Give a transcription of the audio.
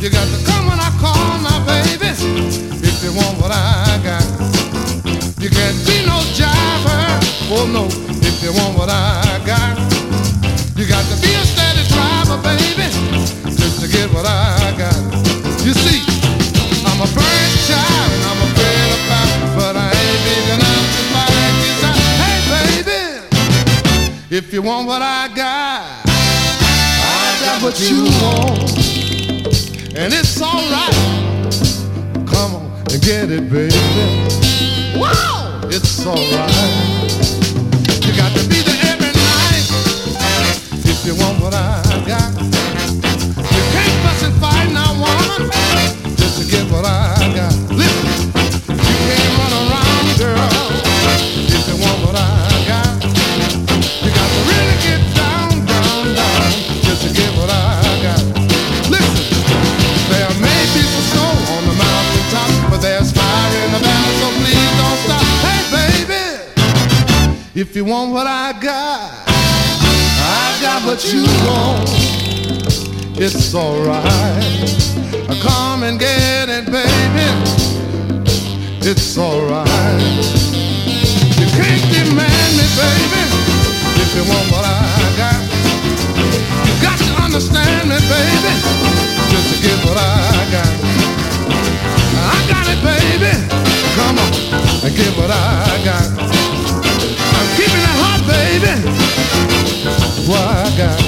You got to come when I call now, baby, if you want what I got. You can't be no jiver, oh no, if you want what I got. You got to be a steady driver, baby, just to get what I got. You see, I'm a burnt child and I'm afraid about, but I ain't big enough to fight this out. Hey, baby, if you want what I got what you want, and it's alright. Come on and get it, baby. Wow, it's alright. You got to be there every night if you want what I got. You can't fuss and fight now, woman, just to get what I got. Listen, you can't run around, girl, if you want what I got. You got to really get down, down, down, just to get what I got. Listen, there may be some snow on the mountain top, but there's fire in the valley, so please don't stop. Hey, baby, if you want what I got what you want. It's alright. Come and get it, baby. It's alright. You can't demand me, baby, if you want what I got. You got to understand me, baby, just to get what I got. I got it, baby. Come on and get what I got. I'm keeping it hot, baby. What I got.